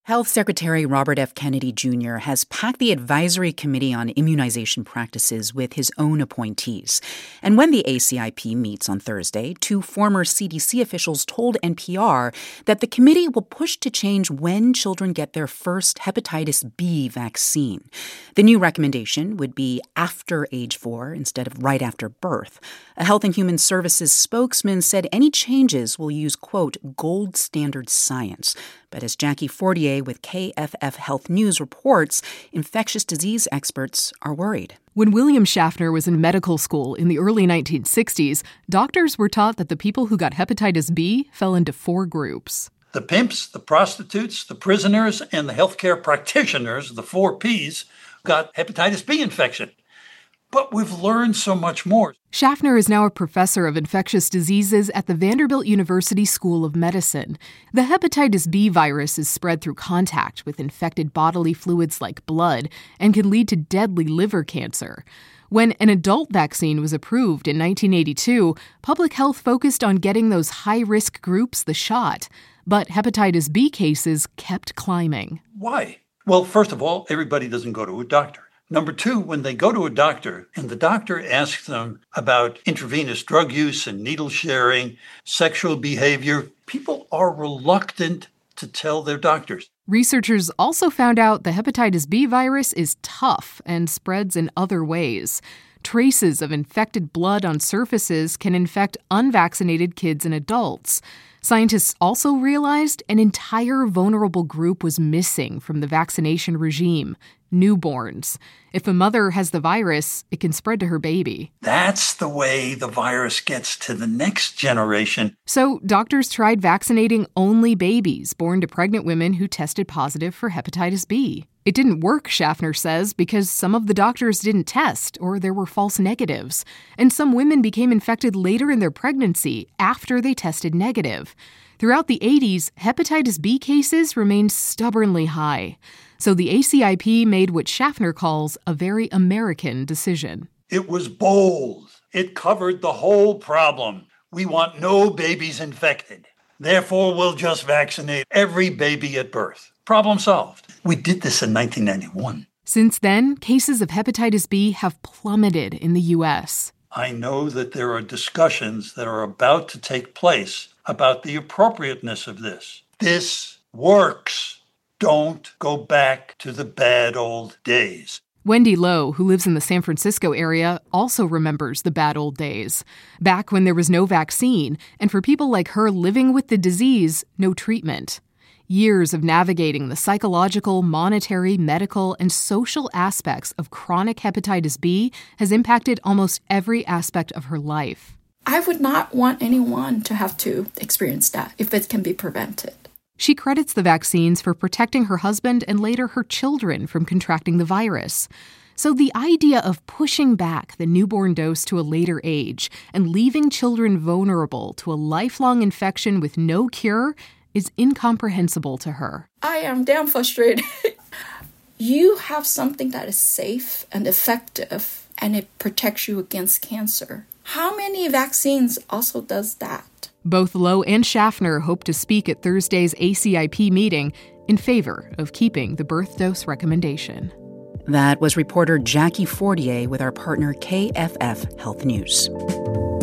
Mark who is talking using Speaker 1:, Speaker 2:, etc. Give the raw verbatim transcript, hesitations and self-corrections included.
Speaker 1: Health Secretary Robert F. Kennedy Junior has packed the Advisory Committee on Immunization Practices with his own appointees. And when the A C I P meets on Thursday, two former C D C officials told N P R that the committee will push to change when children get their first hepatitis B vaccine. The new recommendation would be after age four instead of right after birth. A Health and Human Services spokesman said any changes will use, quote, gold standard science. But as Jackie Fortier with K F F Health News reports, infectious disease experts are worried.
Speaker 2: When William Schaffner was in medical school in the early nineteen sixties, doctors were taught that the people who got hepatitis B fell into four groups.
Speaker 3: The pimps, the prostitutes, the prisoners, and the healthcare practitioners, the four Ps, got hepatitis B infection. But we've learned so much more.
Speaker 2: Schaffner is now a professor of infectious diseases at the Vanderbilt University School of Medicine. The hepatitis B virus is spread through contact with infected bodily fluids like blood and can lead to deadly liver cancer. When an adult vaccine was approved in nineteen eighty-two, public health focused on getting those high-risk groups the shot. But hepatitis B cases kept climbing.
Speaker 3: Why? Well, first of all, everybody doesn't go to a doctor. Number two, when they go to a doctor and the doctor asks them about intravenous drug use and needle sharing, sexual behavior, people are reluctant to tell their doctors.
Speaker 2: Researchers also found out the hepatitis B virus is tough and spreads in other ways. Traces of infected blood on surfaces can infect unvaccinated kids and adults. Scientists also realized an entire vulnerable group was missing from the vaccination regime: newborns. If a mother has the virus, it can spread to her baby.
Speaker 3: That's the way the virus gets to the next generation.
Speaker 2: So doctors tried vaccinating only babies born to pregnant women who tested positive for hepatitis B. It didn't work, Schaffner says, because some of the doctors didn't test or there were false negatives. And some women became infected later in their pregnancy after they tested negative. Throughout the eighties, hepatitis B cases remained stubbornly high. So the A C I P made what Schaffner calls a very American decision.
Speaker 3: It was bold. It covered the whole problem. We want no babies infected. Therefore, we'll just vaccinate every baby at birth. Problem solved. We did this in nineteen ninety-one.
Speaker 2: Since then, cases of hepatitis B have plummeted in the U S.
Speaker 3: I know that there are discussions that are about to take place about the appropriateness of this. This works. Don't go back to the bad old days.
Speaker 2: Wendy Lowe, who lives in the San Francisco area, also remembers the bad old days, back when there was no vaccine, and for people like her living with the disease, no treatment. Years of navigating the psychological, monetary, medical, and social aspects of chronic hepatitis B has impacted almost every aspect of her life.
Speaker 4: I would not want anyone to have to experience that if it can be prevented.
Speaker 2: She credits the vaccines for protecting her husband and later her children from contracting the virus. So the idea of pushing back the newborn dose to a later age and leaving children vulnerable to a lifelong infection with no cure is incomprehensible to her.
Speaker 4: I am damn frustrated. You have something that is safe and effective, and it protects you against cancer. How many vaccines also does that?
Speaker 2: Both Lowe and Schaffner hope to speak at Thursday's A C I P meeting in favor of keeping the birth dose recommendation.
Speaker 1: That was reporter Jackie Fortier with our partner K F F Health News.